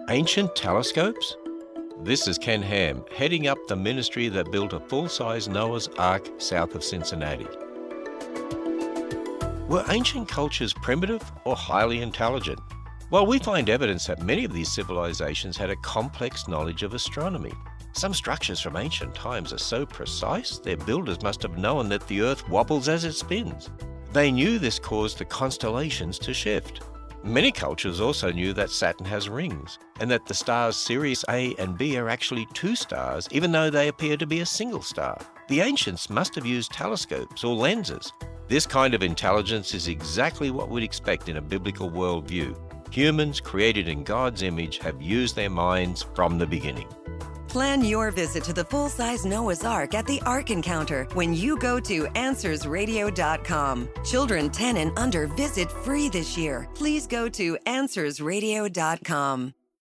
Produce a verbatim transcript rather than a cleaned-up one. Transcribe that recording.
Ancient telescopes? This is Ken Ham, heading up the ministry that built a full-size Noah's Ark south of Cincinnati. Were ancient cultures primitive or highly intelligent? Well, we find evidence that many of these civilizations had a complex knowledge of astronomy. Some structures from ancient times are so precise, their builders must have known that the Earth wobbles as it spins. They knew this caused the constellations to shift. Many cultures also knew that Saturn has rings, and that the stars Sirius A and B are actually two stars, even though they appear to be a single star. The ancients must have used telescopes or lenses. This kind of intelligence is exactly what we'd expect in a biblical worldview. Humans created in God's image have used their minds from the beginning. Plan your visit to the full-size Noah's Ark at the Ark Encounter when you go to answers radio dot com. Children ten and under visit free this year. Please go to answers radio dot com.